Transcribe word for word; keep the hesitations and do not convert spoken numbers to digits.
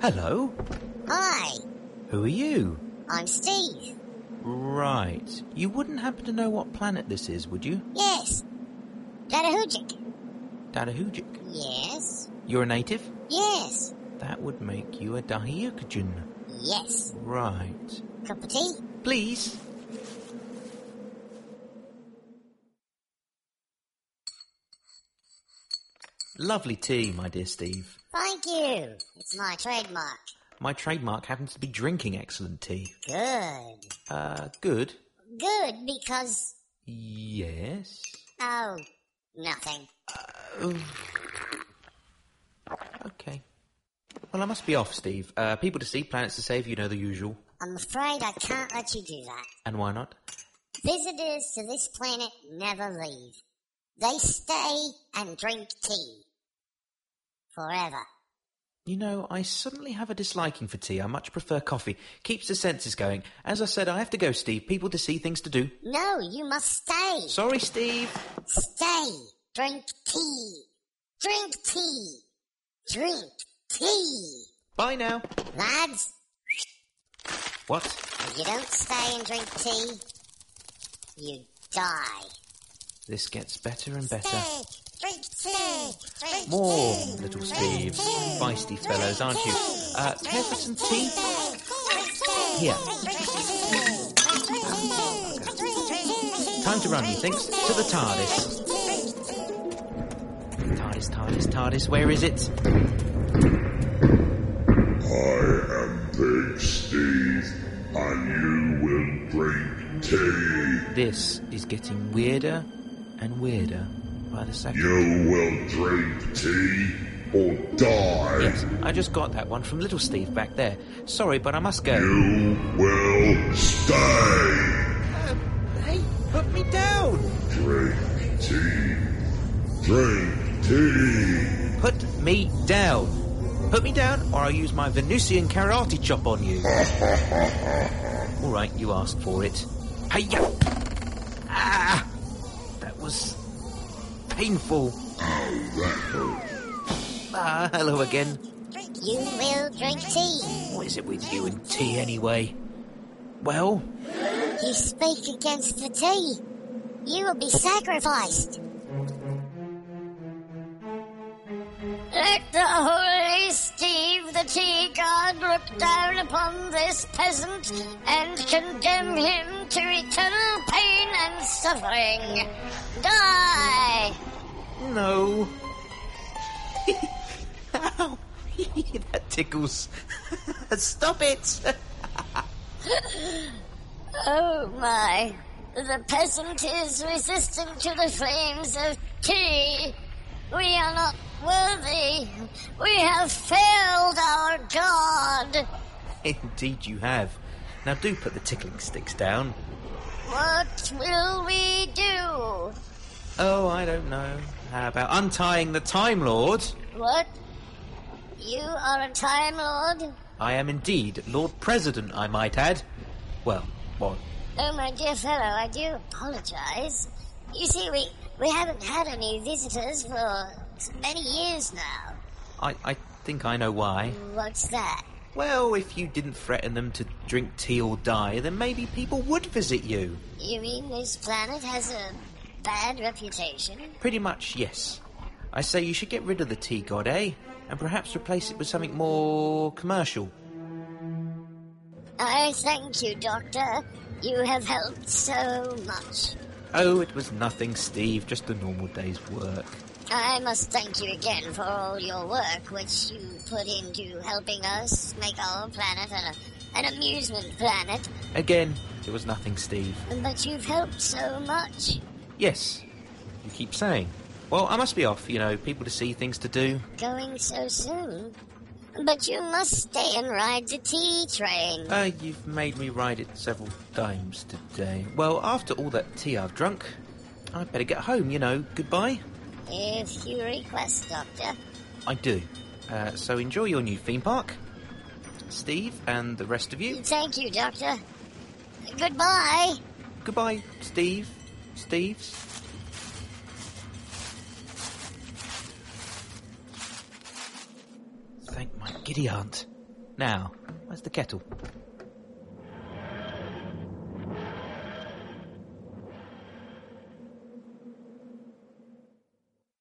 Hello. Hi. Who are you? I'm Steve. Right. You wouldn't happen to know what planet this is, would you? Yes. Dadahoojik. Dadahoojik. Yes. You're a native? Yes. That would make you a Dahiukajan. Yes. Right. Cup of tea? Please. Lovely tea, my dear Steve. Thank you. It's my trademark. My trademark happens to be drinking excellent tea. Good. Uh, good? Good because... Yes? Oh, nothing. Uh, okay. Well, I must be off, Steve. Uh, people to see, planets to save, you know the usual. I'm afraid I can't let you do that. And why not? Visitors to this planet never leave. They stay and drink tea. Forever. You know, I suddenly have a disliking for tea. I much prefer coffee. Keeps the senses going. As I said, I have to go, Steve. People to see, things to do. No, you must stay. Sorry, Steve. Stay. Drink tea. Drink tea. Drink tea. Bye now. Lads. What? If you don't stay and drink tea, you die. This gets better and better. Stay. Drink tea. Drink More, tea. little Steves. Feisty fellows, aren't you? Uh, care for some tea? Here. Time to run, methinks. To the TARDIS. TARDIS, TARDIS, TARDIS, where is it? I am Big Steve, and you will drink tea. This is getting weirder and weirder by the second. You will drink tea or die. Yes, I just got that one from little Steve back there. Sorry, but I must go. You will stay. Uh, hey, put me down. Drink tea. Drink tea. Put me down. Put me down, or I'll use my Venusian karate chop on you. All right, you asked for it. Hey-ya! Ah! That was painful. Oh, that hurt. Ah, hello again. You will drink tea. What is it with you and tea, anyway? Well? You speak against the tea. You will be sacrificed. Let the holy Steve, the tea god, look down upon this peasant and condemn him to eternal pain and suffering. Die! No. Ow. That tickles. Stop it. Oh my. The peasant is resistant to the flames of tea. We are not worthy. We have failed our God. Indeed you have. Now do put the tickling sticks down. What will we do? Oh, I don't know. How about untying the Time Lord? What? You are a Time Lord? I am indeed Lord President, I might add. Well, what? Oh, my dear fellow, I do apologize. You see, we, we haven't had any visitors for many years now. I, I think I know why. What's that? Well, if you didn't threaten them to drink tea or die, then maybe people would visit you. You mean this planet has a bad reputation? Pretty much, yes. I say you should get rid of the tea god, eh? And perhaps replace it with something more commercial. I thank you, Doctor. You have helped so much. Oh, it was nothing, Steve. Just a normal day's work. I must thank you again for all your work, which you put into helping us make our planet an, an amusement planet. Again, it was nothing, Steve. But you've helped so much. Yes, you keep saying. Well, I must be off, you know, people to see, things to do. Going so soon? But you must stay and ride the tea train. Uh, you've made me ride it several times today. Well, after all that tea I've drunk, I'd better get home, you know. Goodbye. If you request, Doctor. I do. Uh, so enjoy your new theme park. Steve and the rest of you. Thank you, Doctor. Goodbye. Goodbye, Steve. Steves. Thank my giddy aunt. Now, where's the kettle?